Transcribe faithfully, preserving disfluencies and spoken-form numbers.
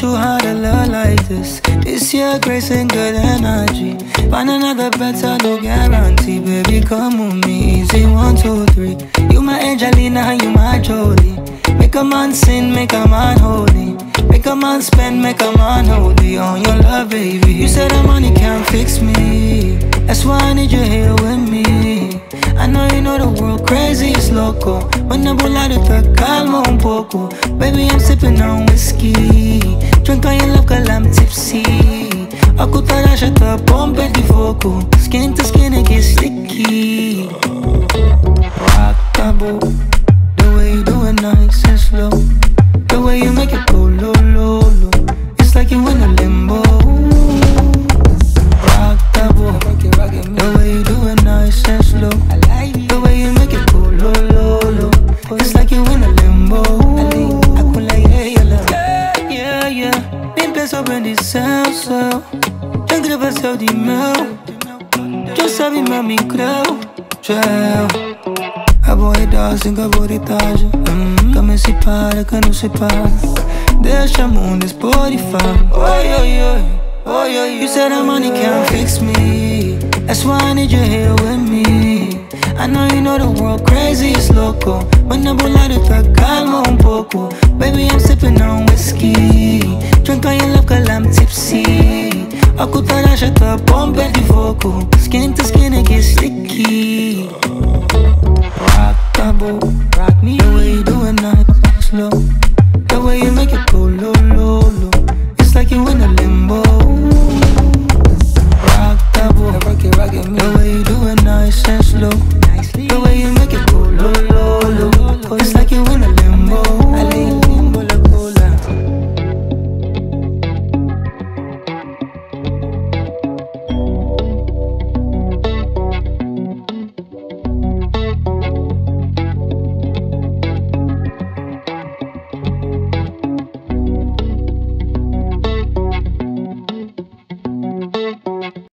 you how to love like this. This year, grace and good energy. Find another better, no guarantee. Baby, come with me, easy, one, two, three. You my Angelina, you my Jolie. Make a man sin, make a man holy. Make a man spend, make a man holy on your love, baby. You said the money can't fix me. That's why I need you here with me. I know you know the world crazy, it's loco. When I pull out the calma un poco. Baby, I'm sipping on whiskey. Drink on your love, girl, I'm tipsy. Akutara shata pump at the vocal. Skin to skin, it gets sticky. Rock the boat. The way you do it nice and slow. The way you make it go low, low, low. It's like you in a limbo. Rock the boat. The way you do it nice and slow. The way you make it go low, low, low. It's like you in a limbo. Yeah, yeah, yeah. Nem penso bem de céu, céu. Já grava céu de mel. Já sabe meu micro. Gel. A boa dança, a boa idade. Come se para, que não se para. Deixa mundo Spotify. Oi, oi, oi, oi, oi. You said the money can't fix me. That's why I need you here with me. I know you know the world crazy, it's loco. When I pull out the calma un poco. Baby, I'm sipping on whiskey. Drink on your love, girl, I'm tipsy. Akutara shata pump at the vocal. Skin to skin, it gets sticky. Rock the boat, rock me. The way you do it nice and slow. The way you make it go low, low, low. It's like you in a limbo.